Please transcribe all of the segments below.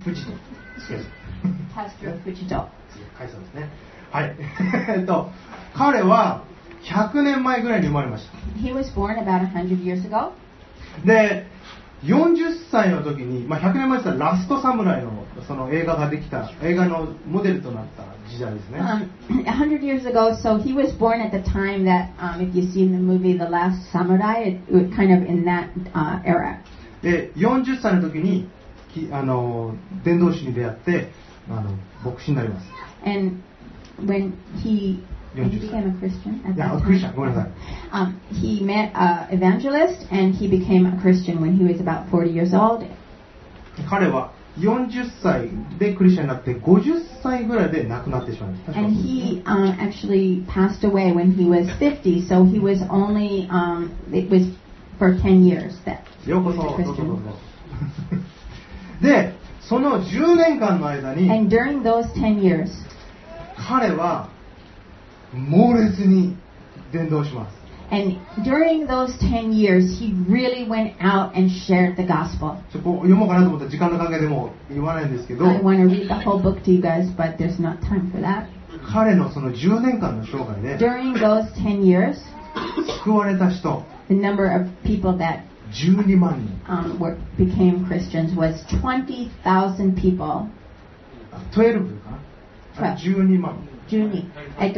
藤戸。 Pastor Fujito. 海さんですね。はい。彼は100年前ぐらいに生まれました。 He was born about 100 years ago. で、40歳の時に、100年前って言ったらラストサムライのその映画ができた、映画のモデルとなった時代ですね。 100 years ago, so he was born at the time that, if you've seen the movie The Last Samurai, it was kind of in that era. で、40歳の時に伝道師に出会って牧師になります。 And when he became a Christian at that time, he met an evangelist and he became a Christian when he was about 40 years old. 彼は40歳でクリスチャンになって50歳ぐらいで亡くなってしまいました。 And he actually passed away when he was 50, so he was only, it was for 10 years that he was a Christian. で、その10年間の間に And during those 10 years, 彼は猛烈に伝道します。 And during those 10 years, he really went out and shared the gospel. 読もうかなと思ったら時間の関係でもう言わないんですけど、 I want to read the whole book to you guys, but there's not time for that. 彼のその10年間の生涯で During those 10 years, 救われた人 the number of people that 12万人 became Christians was 20,000 people. 12かな、12万 12.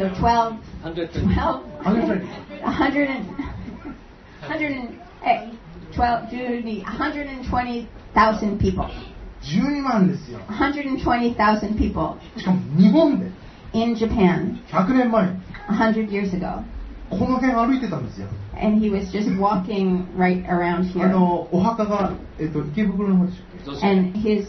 120,000 people. 12万ですよ。 120,000 people. しかも日本で In Japan. 100年前に 100 years ago. この辺歩いてたんですよ。 And he was just walking right around here. お墓が、池袋の方でしょ。 And his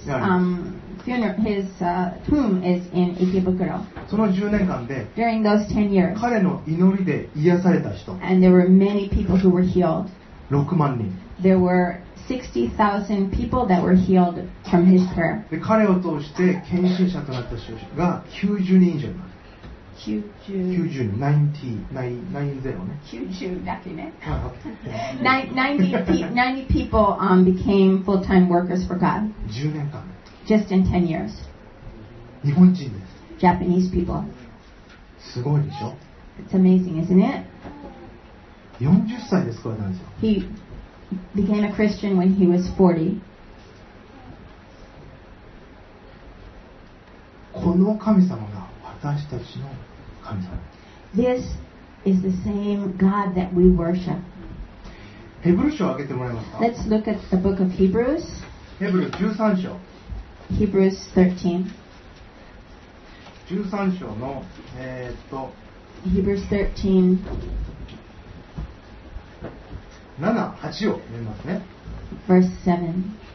tomb is in Ikebukuro. その10年間で During those 10 years, 彼の祈りで癒された人 and there were many people who were healed. 6万人 There were 60,000 people that were healed from his prayer. で、彼を通して献身者となった人が90人以上います。90人、90ね。 90だけね。90 people became full-time workers for God. 10年間。 Just in 10 years. 日本人です。 Japanese people. すごいでしょ。 It's amazing, isn't it? 40歳で救われたんですよ。 He became a Christian when he was 40. この神様が私たちの神様。 This is the same God that we worship. ヘブル書を開けてもらえますか。 Let's look at the book of Hebrews. ヘブル13章。 Hebrews 13. 13章の Hebrews 13. 7、8を読みますね。 Verse 7.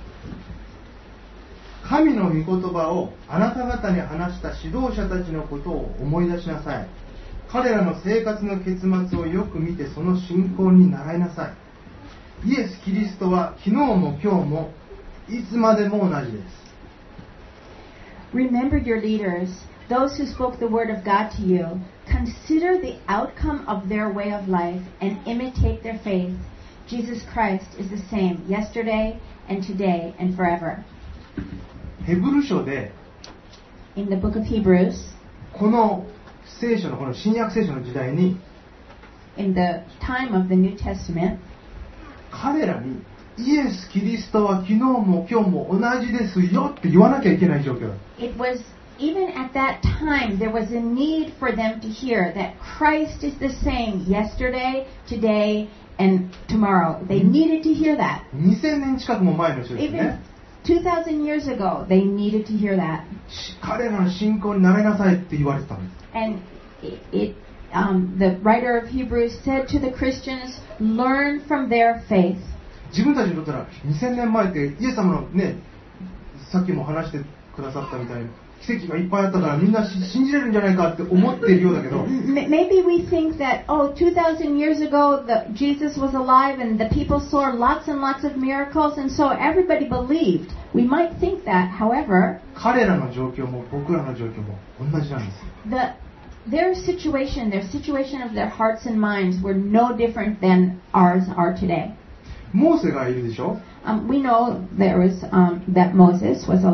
神の御言葉をあなた方に話した指導者たちのことを思い出しなさい。彼らの生活の結末をよく見てその信仰に習いなさい。イエス・キリストは昨日も今日もいつまでも同じです。 Remember your leaders, those who spoke the word of God to you. Consider the outcome of their way of life and imitate their faith. Jesus Christ is the same yesterday and today and forever. ヘブル書で In the book of Hebrews, この聖書のこの新約聖書の時代に in the time of the New Testament, 彼らにイエス・キリストは昨日も今日も同じですよって言わなきゃいけない状況だ。 it was even at that time there was a need for them to hear that Christ is the same yesterday, today, and tomorrow. They needed to hear that. 2000年近くも前の人ですね。 Even 2,000 years ago, they needed to hear that. 彼らの信仰に習いなさいって言われてたんです。 And the writer of Hebrews said to the Christians, learn from their faith. 自分たちにとったら2000年前ってイエス様のね、さっきも話してくださったみたいに奇跡がいっぱいあったからみんな信じれるんじゃないかって思っているようだけど Maybe we think that, 2,000 years ago Jesus was alive and the people saw lots and lots of miracles and so everybody believed. We might think that, however, 彼らの状況も僕らの状況も同じなんです。 their situation of their hearts and minds were no different than ours are today. モーセがいるでしょ。 We know that Moses was alive.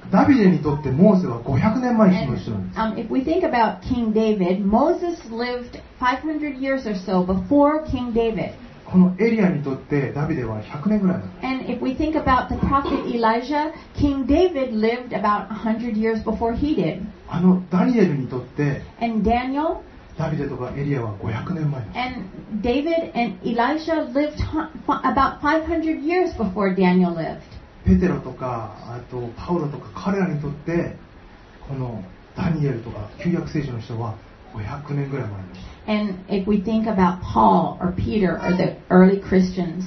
ダビデにとってモーセは500年前の人なんです。 If we think about King David, Moses lived 500 years or so before King David. このエリアにとってダビデは100年ぐらいなんです。 And if we think about the prophet Elijah, King David lived about 100 years before he did. ダニエルにとって And Daniel ダビデとかエリアは500年前なんです。 and David and Elijah lived about 500 years before Daniel lived. ペテロとかあとパウロとか彼らにとってこのダニエルとか旧約聖書の人は500年ぐらい前です。 And if we think about Paul or Peter or the early Christian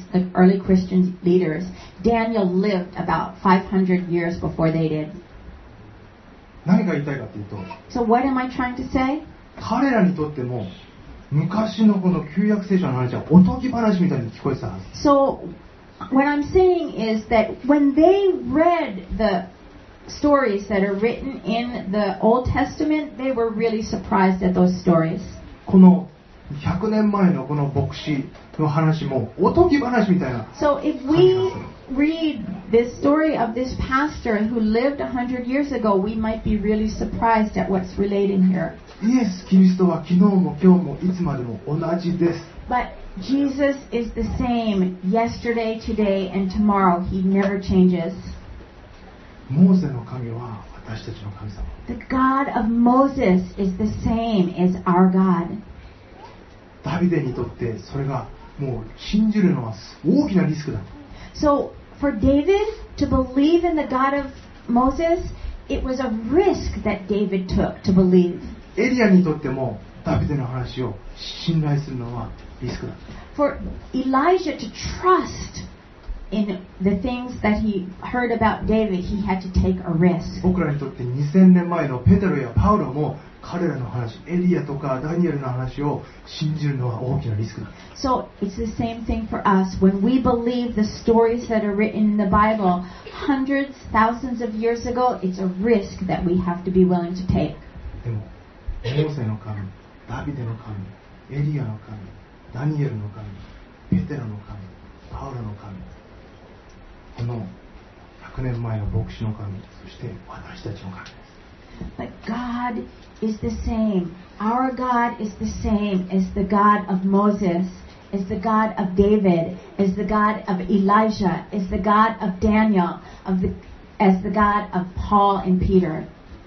leaders, Daniel lived about 500 years before they did. 何が言いたいかというと、 So what am I trying to say? 彼らにとっても昔のこの旧約聖書の話はおとぎ話みたいに聞こえてたはず。 So what I'm saying is that when they read the stories that are written in the Old Testament, they were really surprised at those stories. この100年前のこの牧師の話もおとぎ話みたいな。 So if we read this story of this pastor who lived 100 years ago, we might be really surprised at what's relating here. イエス・キリストは昨日も今日もいつまでも同じです。 But Jesus is the same yesterday, today, and tomorrow. He never changes. モーセの神は私たちの神様。 The God of Moses is the same as our God. ダビデにとってそれがもう信じるのは大きなリスクだ。 So for David to believe in the God of Moses, it was a risk that David took to believe. エリアにとってもダビデの話を信頼するのはリスクだ。 For Elijah to trust in the things that he heard about David, he had to take a risk. 僕らにとって2000年前のペテロやパウロも彼らの話、エリアとかダニエルの話を信じるのは大きなリスクだ。 So it's the same thing for us. When we believe the stories that are written in the Bible hundreds, thousands of years ago, it's a risk that we have to be willing to take. でもモーセの神、ダビデの神、エリアの神、ダニエルの神、ペテロの神、パウロの神、この100年前の牧師の神、そして私たちの神です。 But God is the same. Our God is the same as the God of Moses, as the God of David, as the God of Elijah, as the God of Daniel, as the God of Paul and Peter.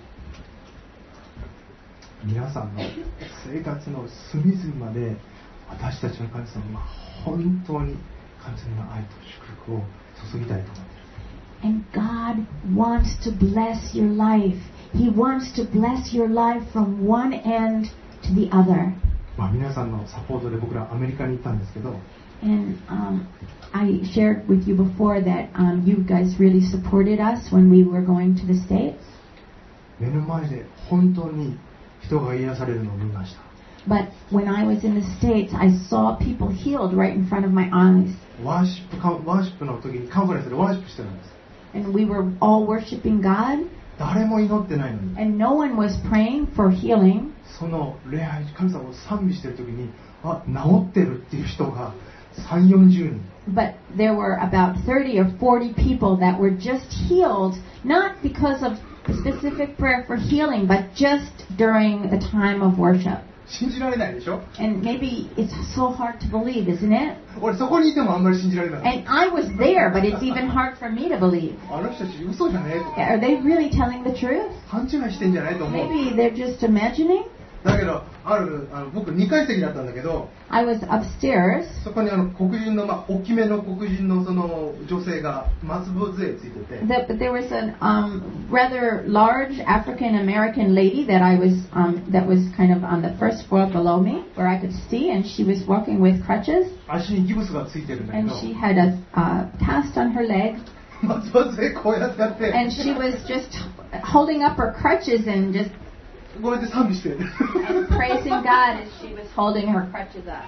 皆さんの生活の隅々まで私たちの神様は本当に完全な愛と祝福を注ぎたいと思っている。 And God wants to bless your life. He wants to bless your life from one end to the other. 皆さんのサポートで僕らアメリカに行ったんですけど、 And I shared with you before that you guys really supported us when we were going to the States. 目の前で本当に人が癒されるのを見ました。 But when I was in the States, I saw people healed right in front of my eyes. ワーシップの時にカンファレンスでワーシップしてるんです。 And we were all worshiping God, 誰も祈ってないのに、 and no one was praying for healing. その礼拝神様を賛美してる時に治ってるっていう人が3、40人。 But there were about 30 or 40 people that were just healed, not because of specific prayer for healing, but just during the time of worship. 信じられないでしょ。 And maybe it's so hard to believe, isn't it? 俺そこにいてもあんまり信じられない。 And I was there, but it's even hard for me to believe. あの人たち嘘じゃねえとか Are they really telling the truth? 勘違いしてんじゃないと思う。 Maybe they're just imagining. だけど僕2階席だったんだけど、 I was upstairs, そこに黒人の大きめの黒人のその女性が松葉杖ついてて、 but there was a rather large African American lady that that was kind of on the first floor below me, where I could see, and she was walking with crutches, 足にギブスがついてるんだけ and ど、 she had a cast on her leg, 松葉杖こうやってやって、 and she was just holding up her crutches and just こうやって賛美してる。 praising God as she was holding her crutches up.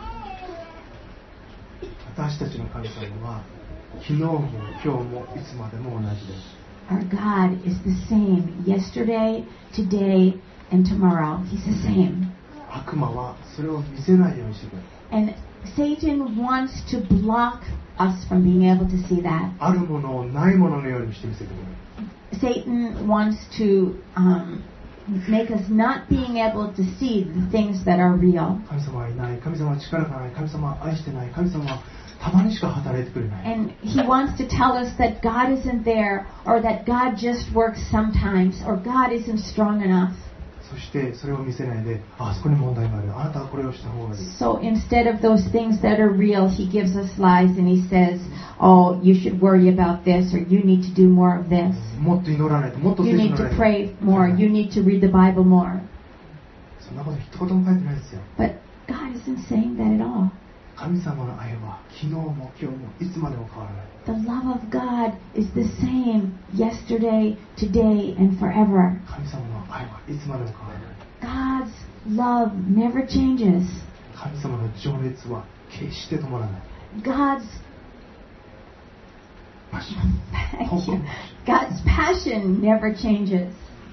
私たちの神様は昨日も今日もいつまでも同じです。 Our God is the same yesterday, today, and tomorrow. He's the same. 悪魔はそれを見せないようにしてくれる。 And Satan wants to block us from being able to see that. あるものをないもののようにして見せてくれる。 Satan wants to make us not being able to see the things that are real. 神様はいない、神様は力がない、神様は愛してない、神様はたまにしか働いてくれない。 And he wants to tell us that God isn't there, or that God just works sometimes, or God isn't strong enough. そしてそれを見せないで、あそこに問題がある、あなたはこれをした方がいい。 So instead of those things that are real, he gives us lies and he says, oh, you should worry about this, or you need to do more of this. もっと祈らないと、もっと聖 You 書 need の to ないと。 pray more. You need to read the Bible more. そんなこと一言も書いてないですよ。 But God isn't saying that at all. 神様の愛は昨日も今日もいつまでも変わらない。 The love of God is the same yesterday, today, and forever. 神様の愛はいつまでも変わらない。 God's love never changes. 神様の情熱は決して止まらない。 God's パッション。 Thank you. God's passion never changes.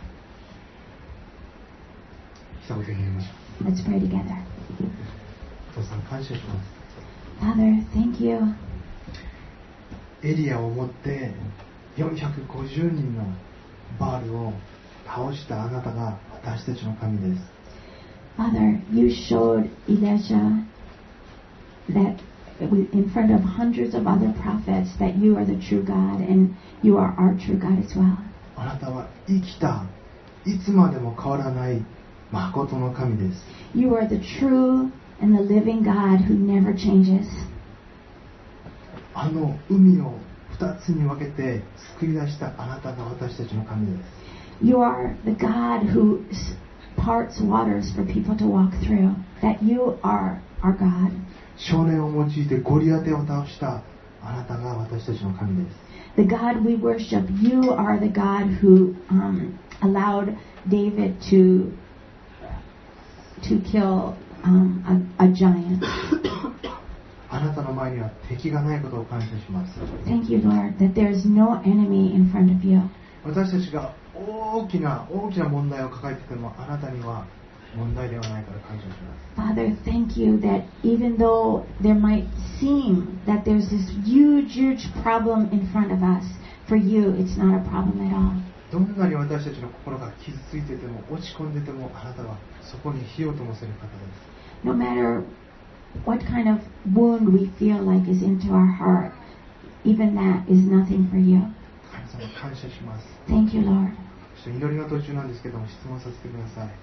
一言言いましょ Let's pray together. う。お父さん感謝します。 Father, thank you. エリアを持って450人のバールを倒したあなたが私たちの神です。 Father, you showed Elijah that in front of hundreds of other prophets that you are the true God and you are our true God as well. あなたは生きた、いつまでも変わらない誠の神です。 You are the true and the living God who never changes. あの海を二つに分けて救い出したあなたが私たちの神です。 You are the God who parts waters for people to walk through. That you are our God. 少年を用いてゴリアテを倒したあなたが私たちの神です。 The God we worship, you are the God who allowed David to kill a giant. あなたの前には敵がないことを感謝します。 Thank you, Lord, that there is no enemy in front of you. 私たちが大きな問題を抱えていてもあなたには問題ではないから感謝します。 Father, thank you that even though there might seem that there's this huge problem in front of us, for you it's not a problem at all. どんなに私たちの心が傷ついていても落ち込んでいてもあなたはそこに火を灯せる方です。 No matter what kind of wound we feel like is into our heart, even that is nothing for you. 神様感謝します。 Thank you, Lord. そして祈りの途中なんですけども質問させてください。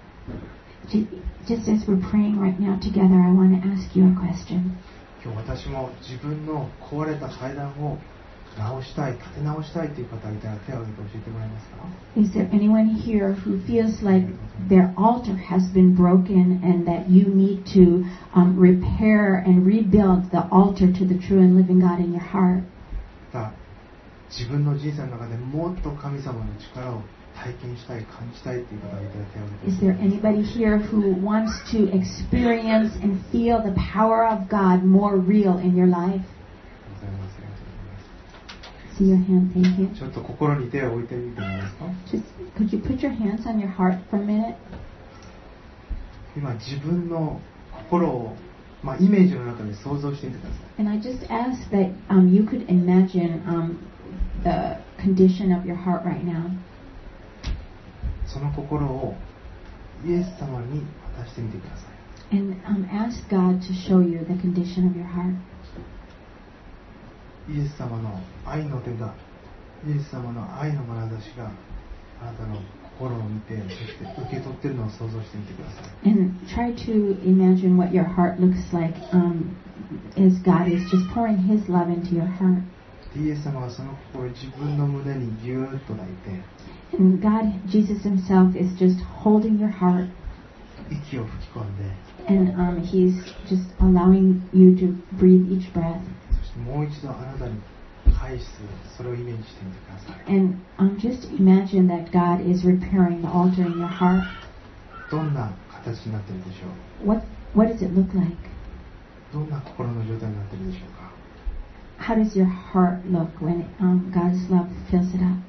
Just as we're praying right now together, I want to ask you a question. 今日私も自分の壊れた階段を直したい、立て直したいという方がいたら手を挙げて教えてもらえますか？ Is there anyone here who feels like their altar has been broken and that you need to repair and rebuild the altar to the true and living God in your heart? また自分の人生の中でもっと神様の力を体験したい、感じたいという方がいたら手を挙げて Is there anybody here who wants to experience and feel the power of God more real in your life? ございます。 See your hand, thank you. ちょっと心に手を置いてみてもらえますか？ Just could you put your hands on your heart for a minute? 今自分の心を、イメージの中で想像してみてください。 And I just ask that you could imagine the condition of your heart right now. その心をイエス様に渡してみてください。 And ask God to show you the condition of your heart. イエス様の愛の手が、イエス様の愛の眼差しがあなたの心を見て、そして受け取っているのを想像してみてください。 And try to imagine what your heart looks like as God is just pouring His love into your heart. イエス様はその心を自分の胸にぎゅーっと抱いて、 And God, Jesus Himself, is just holding your heart, 息を吹き込んで、 and He's just allowing you to breathe each breath. そしてもう一度あなたに返す、それをイメージしてみてください。 And just imagine that God is repairing the altar in your heart. どんな形になっているでしょう？ What does it look like? どんな心の状態になっているでしょうか？ How does your heart look when God's love fills it up?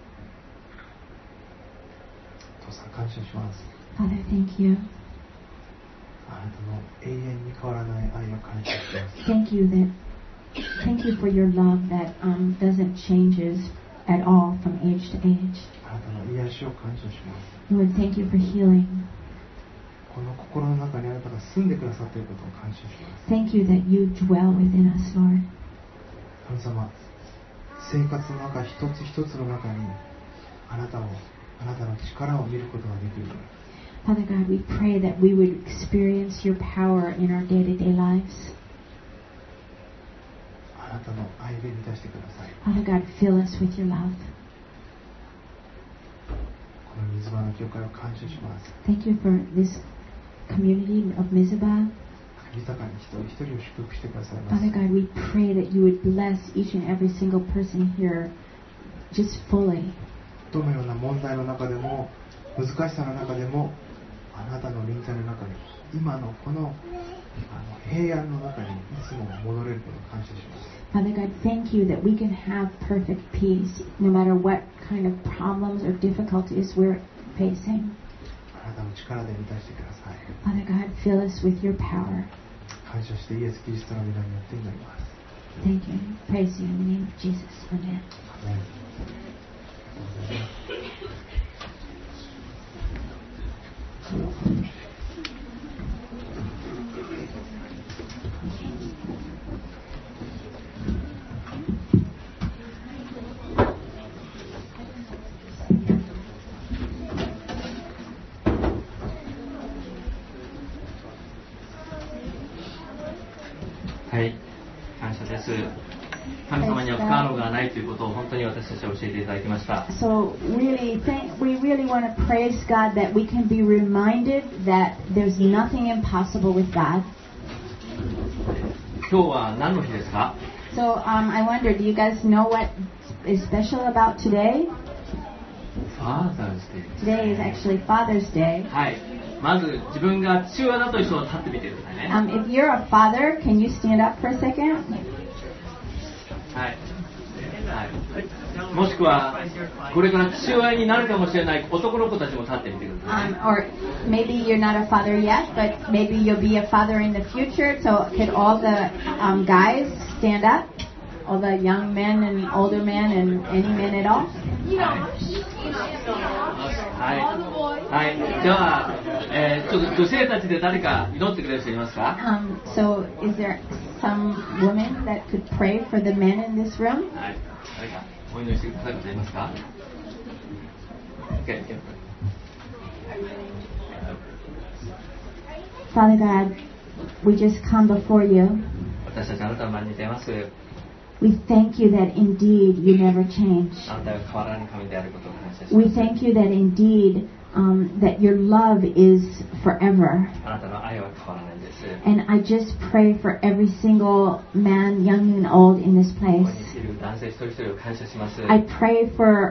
父さん感謝します。 Father, thank you. あなたの永遠に変わらない愛を感謝します。 Thank you for your love that doesn't at all from age to age. あなたの癒しを感謝します。 Lord, thank you for healing. この心の中にあなたが住んでくださっていることを感謝します。 Thank you that you dwell within us, Lord. 神様、生活の中一つ一つの中にあなたの力を見ることができるように。 Father God, we pray that we would experience your power in our day-to-day lives. あなたの愛で満たしてください。 Father God, fill us with your love. この水場の教会を感謝します。 Thank you for this community of Mizpah. 豊かに一人一人を祝福してくださいます。 Father God, we pray that you would bless each and every single person here just fully. どのような問題の中でも難しさの中でもあなたの臨在の中に今のこの平安の中にいつも戻れることを感謝します。 Father God, thank you that we can have perfect peace no matter what kind of problems or difficulties we're facing. あなたの力で満たしてください。 Father God, fill us with your power. 感謝してイエス・キリストの皆によって祈ります。 Thank you. Praise you in the name of Jesus. Amen. アメン。ありがとうございます。 はい、感謝です。神様には不可能がないということを本当に私たちは教えていただきました。 So we really want to praise God that we can be reminded that there's nothing impossible with God. 今日は何の日ですか？ So I wonder, do you guys know what is special about today? Father's Day。 Today is actually Father's Day. はい。まず自分が父親だという人を立ってみてくださいね。 If you're a father, can you stand up for a second? はい。はい。もしくはこれから父親になるかもしれない男の子たちも立ってみてください。 Or maybe you're not a father yet, but maybe you'll be a father in the future. So could all the guys stand up? All the young men and older men and any men at all? はい。はい。じゃあ、ちょっと女性たちで誰か祈ってくれる人いますか？ So is there some woman that could pray for the men in this room? はい。誰かお祈りしてくださる方いますか？ Okay. Father God, we just come before you. 私たちあなたの前に出ます。 We thank you that indeed you never change. あなたが変わらぬ神であることを感謝し We ます。 thank you that indeed that your love is forever. あなたの愛は変わらないです。 And I just pray for every single man, young and old in this ここ place. にいる男性一人一人を感謝します。 I pray for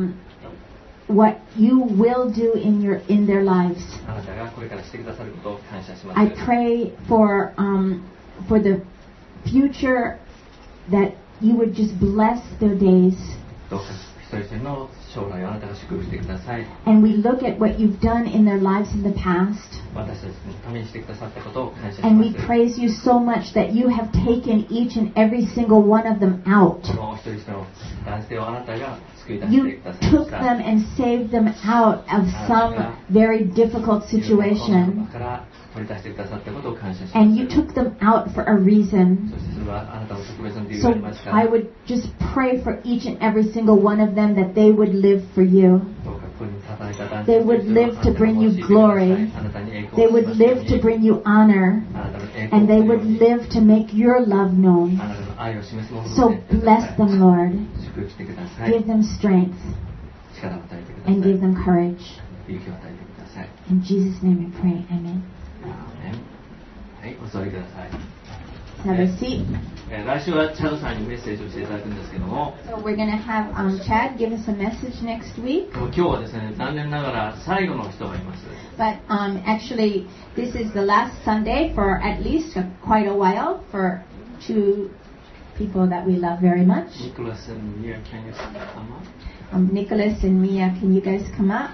what you will do in their lives. あなたがこれからしてくださることを感謝します。 I pray for the future that you would just bless their days. どうか一人一人の将来をあなたが祝福してください。 And we look at what you've done in their lives in the past. 私たちのためにしてくださったことを感謝し And ま we す。 praise you so much that you have taken each and every single one of them out. この一人一人の男性をあなたが救い出して You くださいま took した them and saved them out of some very difficult いろんな困難 situation. から取り出してくださったことを感謝します。 And you took them out for a reason. そしてそれはあなたの特別な理由があ So りますか I ら、 would just pray for each and every single one of them that they would live for you. どうかここに働いた男 They 性 would live to bring you あなたが用いてください glory. あなたに栄光 They をし would ますよう live に to bring you honor. あなたの栄光 And を they するよ would うに live to make your love known. あなたの愛を示すもの So としてくだ bless さい them, Lord. 祝福してください。 Give them strength 力を与えてください。 and give them courage. 勇気を与えてください。 In Jesus' name we pray. Amen. はい、お座りください。 Have a seat. 来週はチャドさんにメッセージをしていただくんですけども、 So we're going to have Chad give us a message next week. 今日はですね、残念ながら最後の人がいます。 But actually, this is the last Sunday for at least quite a while for two people that we love very much. Nicholas and Mia, can you come up? Nicholas and Mia, can you guys come up?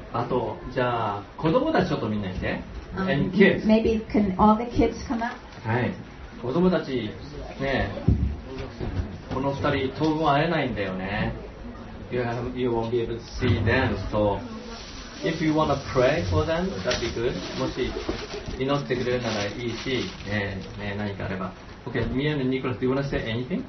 あと、じゃあ、子供たちちょっとみんな来て。And kids. Maybe can all the kids come up? はい。子供たち、ね、この二人、当分会えないんだよね。You won't be able to see them. So, if you want to pray for them, that'd be good. もし、祈ってくれるならいいし、何かあれば。Okay, Mia and Nicholas, do you want to say anything?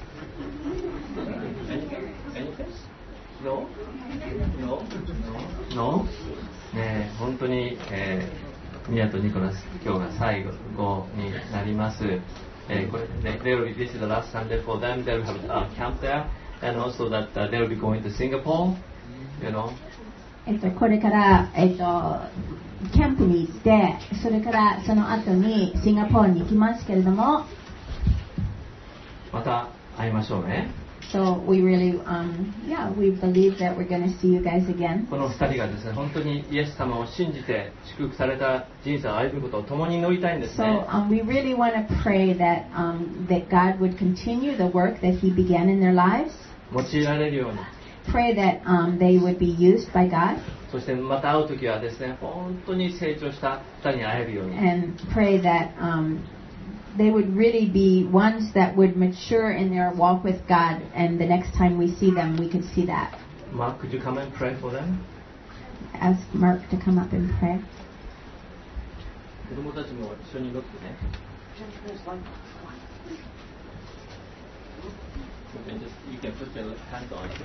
Anything? No? No? No? ね、本当に、ミアとニコラス、今日が最後になります。これ、this is the last Sunday for them. They will have a camp there, and also that they will be going to Singapore. You know. これから、キャンプに行って、それからその後にシンガポールに行きますけれども、 また会いましょうね。 So we really, we believe that we're going to see you guys again. この2人がですね、本当にイエス様を信じて祝福された人生を歩むことを共に祈りたいんですね。 So we really want to pray that that God would continue the work that He began in their lives. 用いられるように。 Pray that they would be used by God. そしてまた会うときはですね、本当に成長した2人に会えるように。 And pray that they would really be ones that would mature in their walk with God, and the next time we see them, we could see that. Mark, could you come and pray for them? Ask Mark to come up and pray. 子供たちも一緒に祈ってね。You can put your hands on it.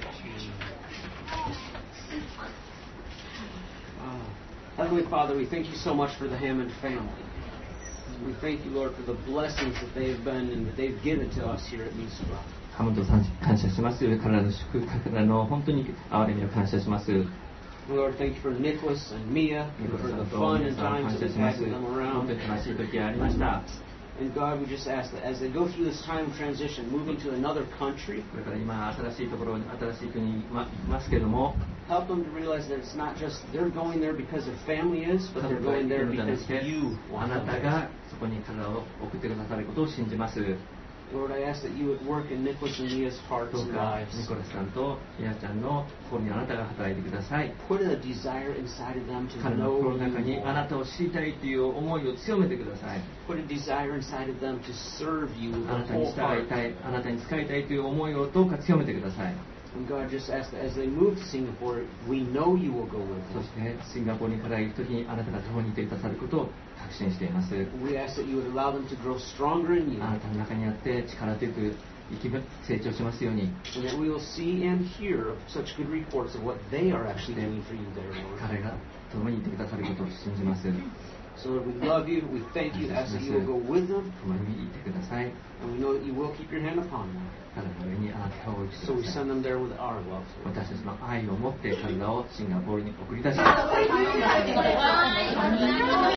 Heavenly Father, we thank you so much for the Hammond family. We thank you, Lord, for the blessings that they've been and that they've given to us here at Misura. ハモンドさん感謝します。彼らの祝福からの本当に憐れみを感謝します。 Lord, thank you for Nicholas and Mia, for the fun and times that we've had with them 本 around. 当に楽しい時がありました。 And God, we just ask that as they go through this time of transition, moving to another country, これから今新しいところに新しい国にいますけども、 help them to realize that it's not just they're going there because their family is, but they're going there because you あ want な them た there. がそこに彼らを送ってくださることを信じます。 Lord, I ask that you would work in Nicholas and Mia's hearts どう and か lives. ニコラスさんとミアちゃんの心にあなたが働いてください。 Put a desire inside of them to 彼の know 心の中 you にあな more. たを知りたいという思いを強めてください。 Put a desire inside of them to serve you with あな a たに whole 従 heart. いたい、あなたに使いたいという思いをどうか強めてください。 And God, just ask that as they move to Singapore, we know you will go with そ them. してシンガポールにから行くときにあなたが共にいてくださることを確信しています。 We ask that you would allow them to grow stronger in you, あなたの中にあって力強く成長しますように。 and that we will see and hear of such good reports of what they are actually doing for you there, Lord. 彼が共にいてくださることを信じます。 So Lord, we love you, we thank you, ask that you will go with them, 共にいてください。 and we know that you will keep your hand upon them. 彼らの上にあなたを置いて So く we ださい send。them there with our love. Lord. 私たちの愛を持って彼らをシンガポールに送り出します。